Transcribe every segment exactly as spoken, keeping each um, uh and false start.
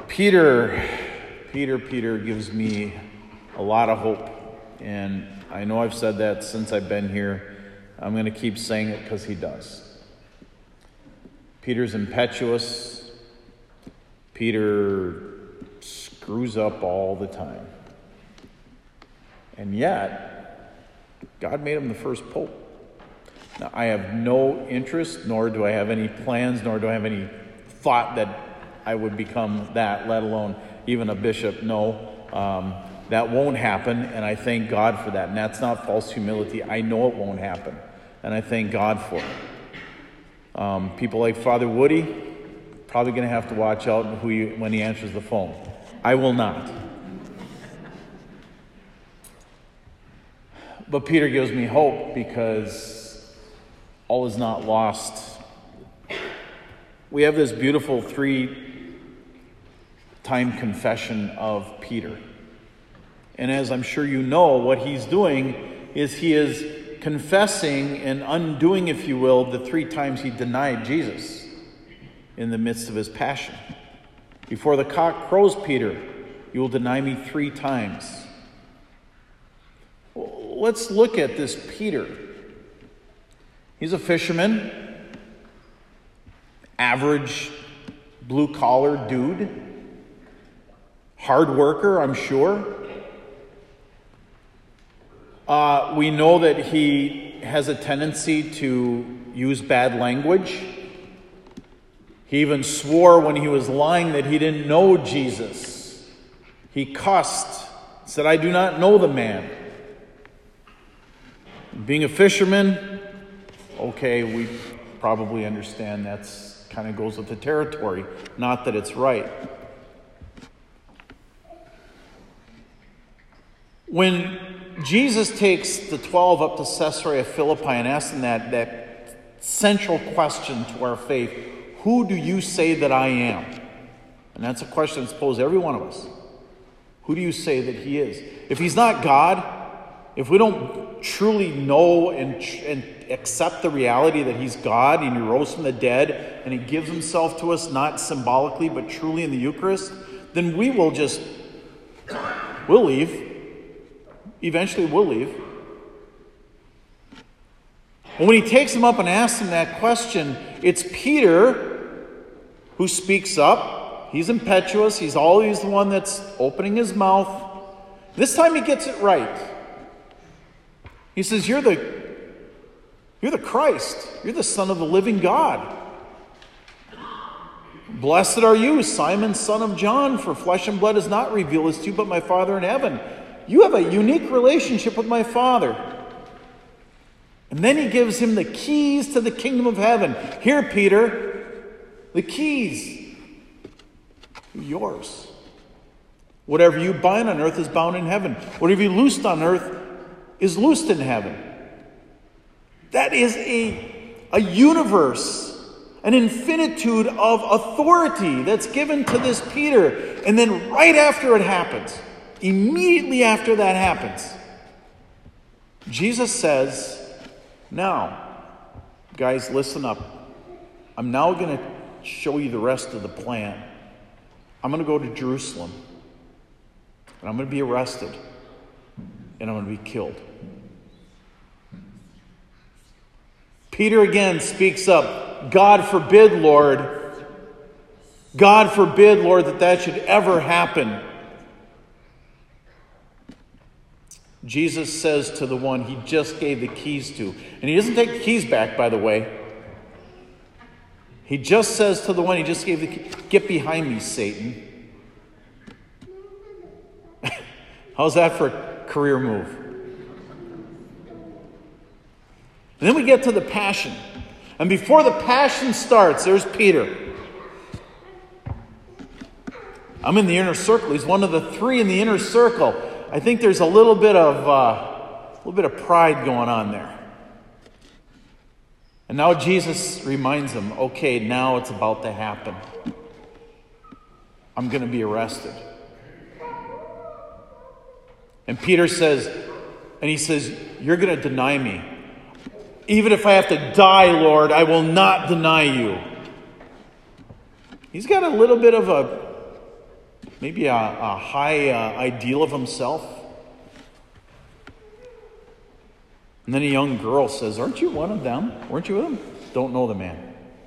Peter, Peter, Peter gives me a lot of hope. And I know I've said that since I've been here. I'm going to keep saying it because he does. Peter's impetuous. Peter screws up all the time. And yet, God made him the first pope. Now, I have no interest, nor do I have any plans, nor do I have any thought that I would become that, let alone even a bishop. No, um, that won't happen, and I thank God for that. And that's not false humility. I know it won't happen, and I thank God for it. Um, people like Father Woody, probably going to have to watch out who you, when he answers the phone. I will not. But Peter gives me hope because all is not lost. We have this beautiful three-time confession of Peter. And as I'm sure you know, what he's doing is he is confessing and undoing, if you will, the three times he denied Jesus in the midst of his passion. Before the cock crows, Peter, you will deny me three times. Let's look at this Peter. He's a fisherman, average blue-collar dude, hard worker, I'm sure. Uh, we know that he has a tendency to use bad language. He even swore when he was lying that he didn't know Jesus. He cussed, said, "I do not know the man." Being a fisherman, okay, we probably understand that's kind of goes with the territory. Not that it's right. When Jesus takes the twelve up to Caesarea Philippi and asks them that, that central question to our faith, who do you say that I am? And that's a question that's posed to every one of us. Who do you say that he is? If he's not God, if we don't truly know and, and accept the reality that he's God and he rose from the dead and he gives himself to us not symbolically but truly in the Eucharist, then we will just, we'll leave. Eventually we'll leave. And when he takes him up and asks him that question, it's Peter who speaks up. He's impetuous. He's always the one that's opening his mouth. This time he gets it right. He says, you're the, you're the Christ. You're the Son of the living God. Blessed are you, Simon, son of John, for flesh and blood has not revealed this to you, but my Father in heaven. You have a unique relationship with my Father. And then he gives him the keys to the kingdom of heaven. Here, Peter, the keys. Yours. Whatever you bind on earth is bound in heaven. Whatever you loosed on earth is loosed in heaven. That is a, a universe, an infinitude of authority that's given to this Peter. And then right after it happens, immediately after that happens, Jesus says, now, guys, listen up. I'm now going to show you the rest of the plan. I'm going to go to Jerusalem, and I'm going to be arrested, and I'm going to be killed. Peter again speaks up. God forbid, Lord. God forbid, Lord, that that should ever happen. Jesus says to the one he just gave the keys to, and he doesn't take the keys back, by the way. He just says to the one he just gave the keys, get behind me, Satan. How's that for a career move? And then we get to the Passion. And before the Passion starts, there's Peter. I'm in the inner circle. He's one of the three in the inner circle. I think there's a little bit of uh, a little bit of pride going on there. And now Jesus reminds him, okay, now it's about to happen. I'm going to be arrested. And Peter says, and he says, you're going to deny me. Even if I have to die, Lord, I will not deny you. He's got a little bit of a maybe a, a high uh, ideal of himself. And then a young girl says, aren't you one of them? Weren't you with them? Don't know the man.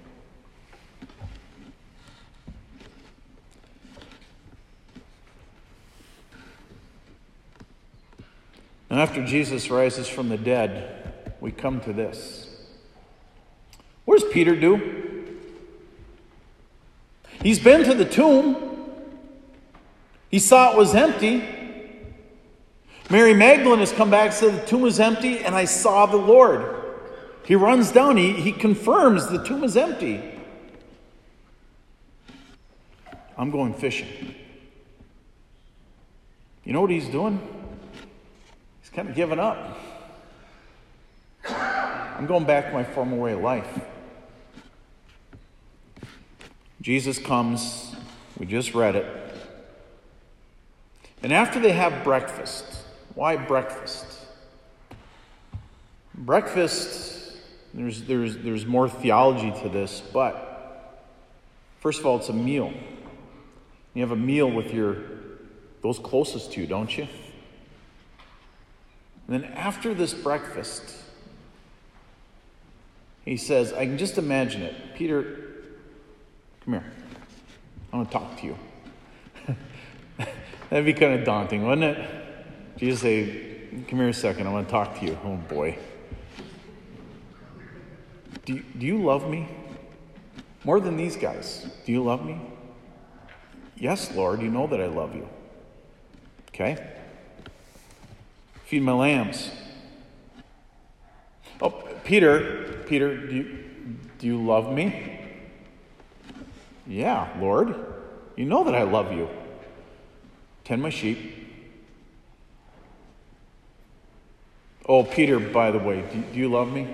And after Jesus rises from the dead, we come to this. What does Peter do? He's been to the tomb. He saw it was empty. Mary Magdalene has come back and said the tomb is empty, and I saw the Lord. He runs down. He, he confirms the tomb is empty. I'm going fishing. You know what he's doing? He's kind of giving up. I'm going back to my former way of life. Jesus comes. We just read it. And after they have breakfast, why breakfast? Breakfast, there's, there's, there's more theology to this, but first of all, it's a meal. You have a meal with your those closest to you, don't you? And then after this breakfast, he says, I can just imagine it. Peter, come here. I want to talk to you. That'd be kind of daunting, wouldn't it? Jesus say, come here a second, I want to talk to you. Oh boy. Do you, do you love me? More than these guys. Do you love me? Yes, Lord, you know that I love you. Okay. Feed my lambs. Oh, Peter, Peter, do you, do you love me? Yeah, Lord, you know that I love you. Tend my sheep. Oh, Peter, by the way, do, do you love me?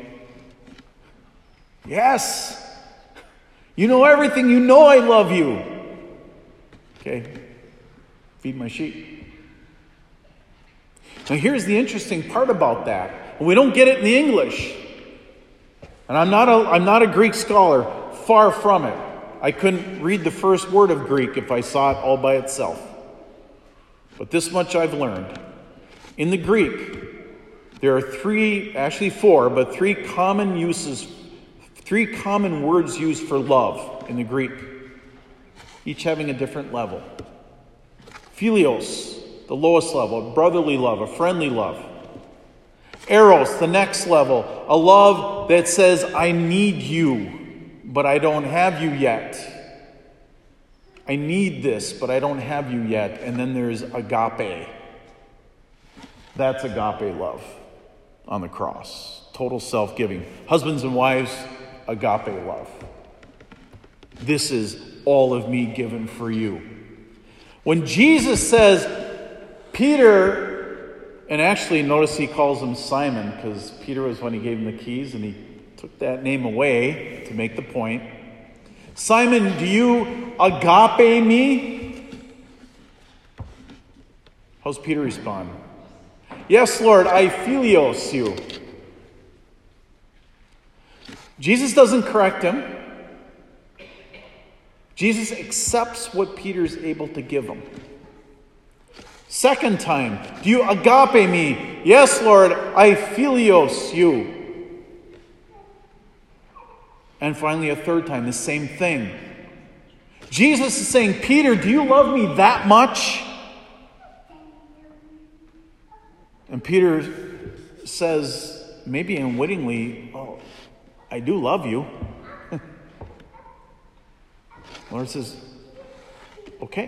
Yes. You know everything. You know I love you. Okay. Feed my sheep. Now here's the interesting part about that. We don't get it in the English. And I'm not a, I'm not a Greek scholar. Far from it. I couldn't read the first word of Greek if I saw it all by itself. But this much I've learned. In the Greek, there are three, actually four, but three common uses, three common words used for love in the Greek, each having a different level. Philios, the lowest level, a brotherly love, a friendly love. Eros, the next level, a love that says, I need you, but I don't have you yet. I need this, but I don't have you yet. And then there's agape. That's agape love on the cross. Total self-giving. Husbands and wives, agape love. This is all of me given for you. When Jesus says, Peter, and actually notice he calls him Simon, because Peter was when he gave him the keys, and he took that name away to make the point. Simon, do you agape me? How's Peter respond? Yes, Lord, I philios you. Jesus doesn't correct him. Jesus accepts what Peter's able to give him. Second time, do you agape me? Yes, Lord, I philios you. And finally, a third time, the same thing. Jesus is saying, Peter, do you love me that much? And Peter says, maybe unwittingly, oh, I do love you. Lord says, okay.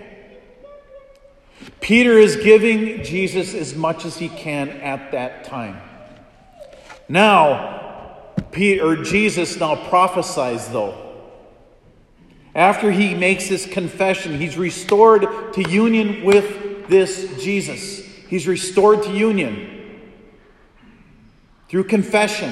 Peter is giving Jesus as much as he can at that time. Now, Peter, or Jesus now prophesies, though. After he makes this confession, he's restored to union with this Jesus. He's restored to union through confession.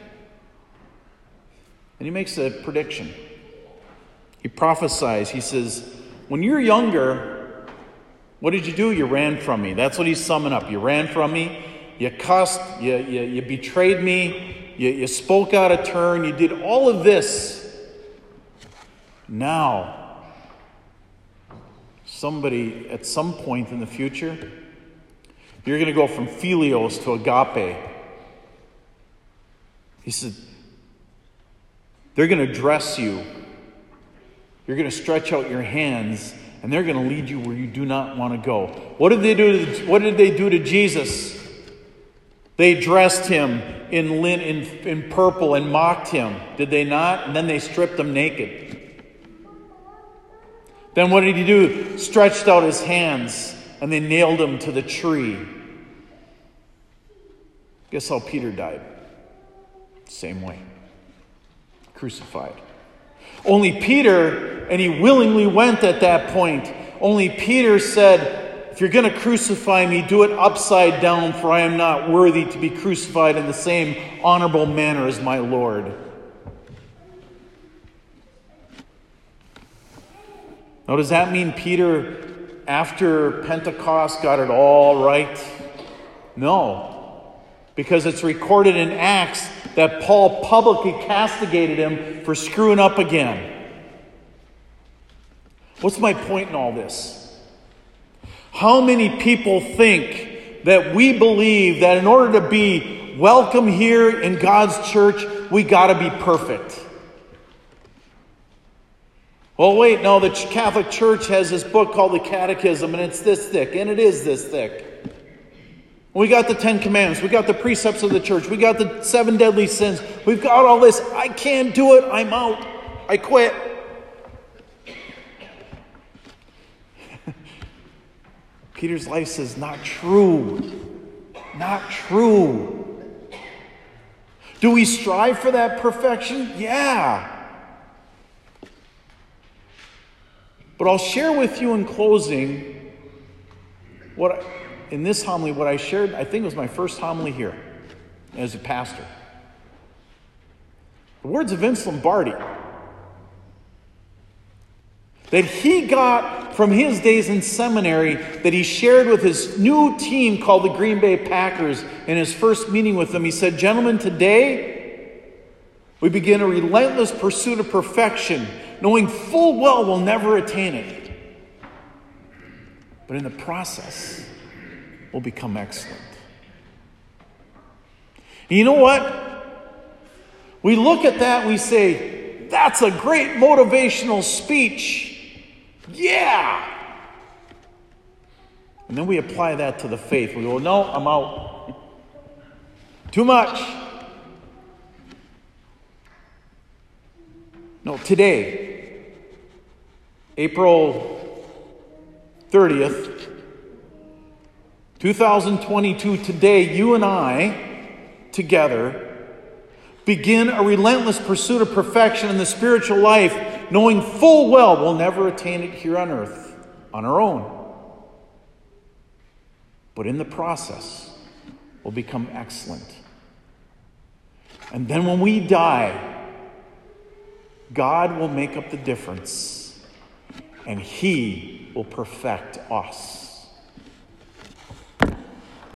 And he makes a prediction. He prophesies. He says, when you're younger, what did you do? You ran from me. That's what he's summing up. You ran from me. You cussed. You, you, you betrayed me. You, you spoke out of turn. You did all of this. Now, somebody at some point in the future, you're going to go from philios to agape. He said, they're going to dress you. You're going to stretch out your hands, and they're going to lead you where you do not want to go. What did they do to, what did they do to Jesus? They dressed him in, lin, in, in purple and mocked him. Did they not? And then they stripped him naked. Then what did he do? Stretched out his hands, and they nailed him to the tree. Guess how Peter died? Same way. Crucified. Only Peter, and he willingly went at that point, only Peter said, if you're going to crucify me, do it upside down, for I am not worthy to be crucified in the same honorable manner as my Lord. Now, does that mean Peter, after Pentecost, got it all right? No. Because it's recorded in Acts that Paul publicly castigated him for screwing up again. What's my point in all this? How many people think that we believe that in order to be welcome here in God's church, we got to be perfect? Well, wait, no, the Catholic Church has this book called the Catechism, and it's this thick, and it is this thick. We got the Ten Commandments. We got the precepts of the church. We got the seven deadly sins. We've got all this. I can't do it. I'm out. I quit. Peter's life says, not true. Not true. Do we strive for that perfection? Yeah. But I'll share with you in closing what I, in this homily, what I shared, I think it was my first homily here as a pastor. The words of Vince Lombardi that he got from his days in seminary, that he shared with his new team called the Green Bay Packers in his first meeting with them. He said, gentlemen, today we begin a relentless pursuit of perfection, knowing full well we'll never attain it. But in the process, we'll become excellent. And you know what? We look at that and we say, that's a great motivational speech. Yeah! And then we apply that to the faith. We go, no, I'm out. Too much. No, today, April thirtieth, twenty twenty-two, today, you and I, together, begin a relentless pursuit of perfection in the spiritual life, knowing full well we'll never attain it here on earth on our own. But in the process, we'll become excellent. And then when we die, God will make up the difference, and He will perfect us.